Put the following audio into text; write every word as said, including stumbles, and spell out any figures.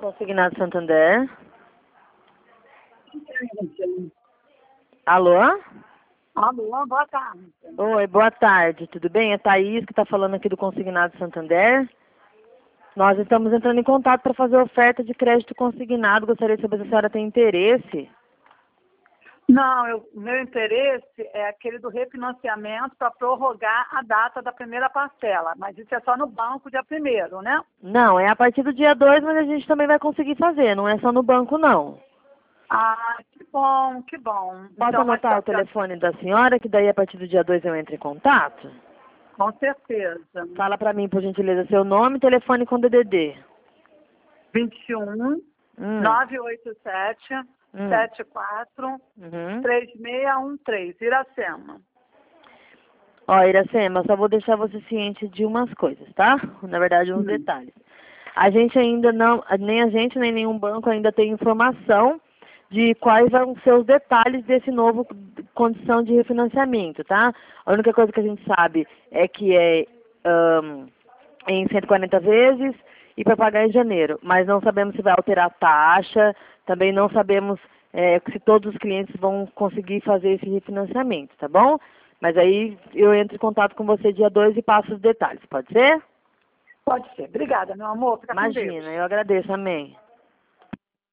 Consignado Santander. Alô? Alô, boa tarde. Oi, boa tarde, tudo bem? É Thaís que está falando aqui do Consignado Santander. Nós estamos entrando em contato para fazer oferta de crédito consignado. Gostaria de saber se a senhora tem interesse. Não, eu, meu interesse é aquele do refinanciamento para prorrogar a data da primeira parcela, mas isso é só no banco dia primeiro, né? Não, é a partir do dia dois, mas a gente também vai conseguir fazer, não é só no banco, não. Ah, que bom, que bom. Posso Então, mas anotar o tá- telefone da senhora, que daí a partir do dia dois eu entro em contato? com certeza. Fala para mim, por gentileza, seu nome, telefone com D D D. vinte e um, Hum. nove oito sete, Hum. sete quatro, Uhum. três seis um três, Iracema. Ó, Iracema, só vou deixar você ciente de umas coisas, tá? Na verdade, uns Hum. detalhes. A gente ainda não, nem a gente, nem nenhum banco ainda tem informação de quais vão ser os detalhes desse novo condição de refinanciamento, tá? A única coisa que a gente sabe é que é ãh, em cento e quarenta vezes e para pagar em janeiro. Mas não sabemos se vai alterar a taxa, também não sabemos é, se todos os clientes vão conseguir fazer esse refinanciamento, tá bom? Mas aí eu entro em contato com você dia dois e passo os detalhes, pode ser? Pode ser. Obrigada, meu amor. Fica com Deus. Imagina, eu agradeço, amém.